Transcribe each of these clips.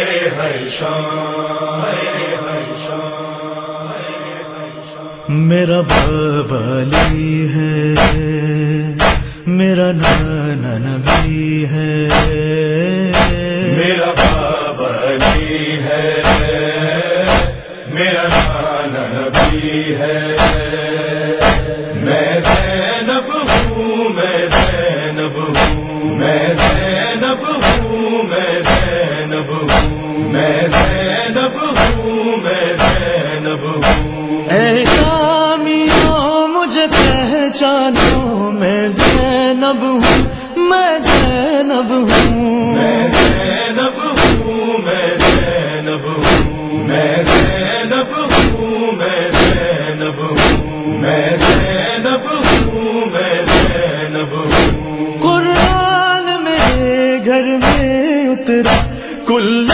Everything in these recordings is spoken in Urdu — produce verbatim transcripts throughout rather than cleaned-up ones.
میرا بابا علی ہے، میرا نانا نبی ہے، میرا بابا علی ہے، میرا نانا نبی ہے، میں زینب ہوں، میں زینب ہوں، میں زینب ہوں، میں زینب ہوں، میں زینب ہوں، میں زینب ہوں۔ اے شامیوں مجھے پہچانو، میں زینب ہوں، میں زینب ہوں، میں زینب ہوں، میں زینب ہوں، میں زینب ہوں، میں زینب ہوں، میں زینب ہوں، میں زینب ہوں۔ قرآن میرے گھر میں اترا، کل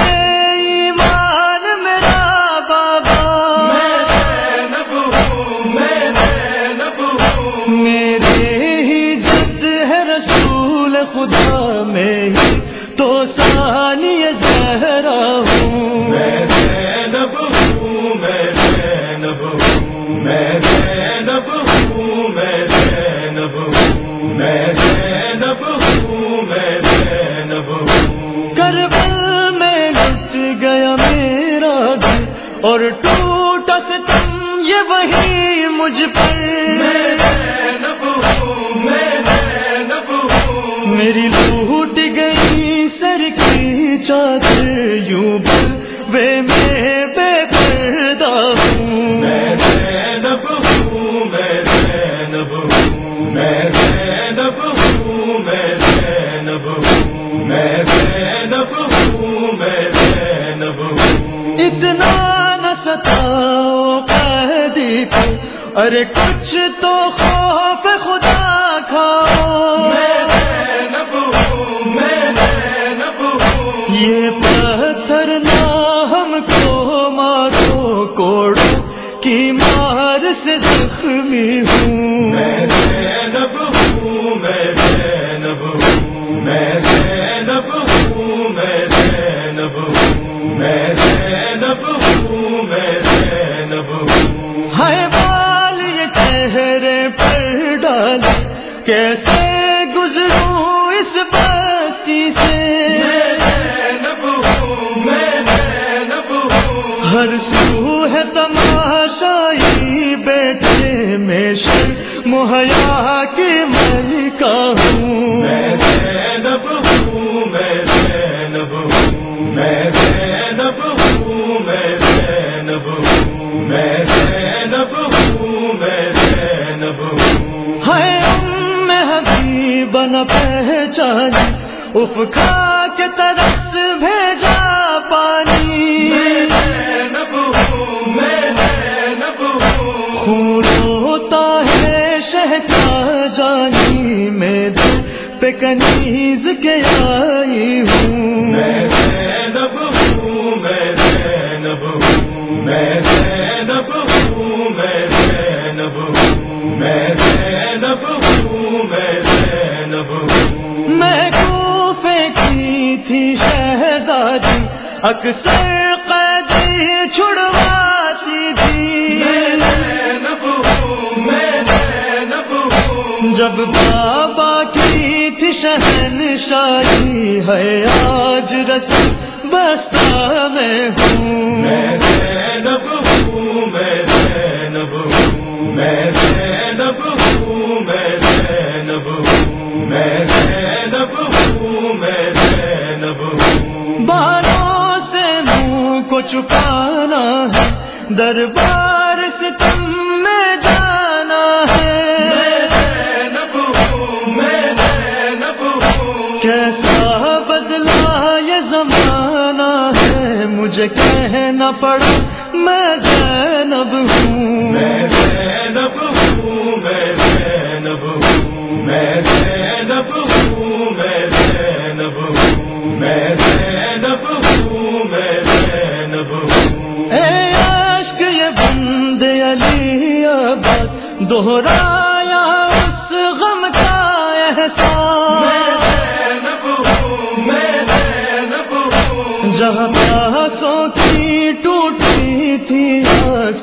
ایمان میرا بابا، میں زینب ہوں، میں زینب ہوں، میرے ہی جد ہے رسول خدا، میں ہی تو ثانی زہرا ہوں، میں زینب ہوں، میں زینب ہوں، میں زینب ہوں، میں زینب ہوں، میں زینب ہوں، میں زینب ہوں۔ کربل میں لٹ گیا میرا دل اور ٹوٹا ستم یہ وہی مجھ پر، میں زینب ہوں، میں زینب ہوں، میری لوٹ گئی سر کی چادر، یوں بے میں بے پردہ ہوں، میں زینب ہوں، میں زینب ہوں، میں زینب ہوں، میں زینب ہوں، میں زینب ہوں، میں زینب ہوں۔ اتنا نہ ستاؤ قیدی کو، ارے کچھ تو خوف خدا کھاؤ، میں زینب ہوں، میں زینب ہوں، یہ پتھر نہ ہم کو مارو، کوڑوں کی مار سے زخمی ہوں، میں زینب ہوں، میں زینب ہوں، میں زینب ہوں، میں زینب ہوں، میں زینب ہوں، میں زینب ہوں۔ ہے بال یہ چہرے پر ڈالے، کیسے گزروں اس بستی سے، میں زینب ہوں، میں زینب ہوں، ہر سو ہے تماشائی بیٹھے میں شرم و حیا کی ملکہ ہوں، میں زینب ہوں، میں زینب ہوں، میں زینب ہوں، میں زینب ہوں، میں زینب ہوں، میں زینب ہوں۔ ہے ام حبیبہ نہ پہچانی، اف کھا کے ترس بھیجا پانی، میں زینب ہوں، میں زینب ہوں، خون ہوتا ہے شہ کا جانی، میں دل پہ کنیز کے آئی ہوں، میں زینب ہوں، میں زینب ہوں، میں زینب ہوں، میں زینب ہوں، میں زینب ہوں، میں زینب ہوں۔ میں کوفے کی تھی شہزادی، اکثر قیدی چھڑواتی تھی، میں زینب ہوں، میں زینب ہوں، جب بابا کی تھی شہنشاہی، ہے آج رسم بستہ میں ہوں، میں زینب ہوں، میں زینب ہوں، میں زینب ہوں، میں زینب ہوں، میں زینب ہوں، میں زینب ہوں۔ بانوں سے منہ کو چھپانا ہے، دربار ستم میں جانا ہے، میں زینب ہوں، میں زینب ہوں، کیسا بدلا یہ زمانہ ہے، مجھے کہنا پڑا میں زینب ہوں، میں زینب ہوں، میں زینب ہوں، میں زینب ہوں، میں زینب ہوں، میں زینب ہوں، میں زینب ہوں۔ اے عشق یہ بند علی آباد، دوہرایا اس غم کا احساس، میں زینب ہوں، میں زینب ہوں، جہاں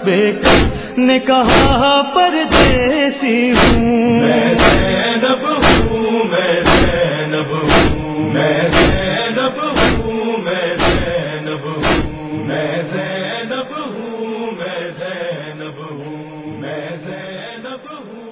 بیٹا نے کہا پردیسی ہوں، میں زینب ہوں، میں زینب ہوں، میں زینب ہوں، میں زینب ہوں، میں زینب ہوں، میں زینب ہوں، میں زینب ہوں۔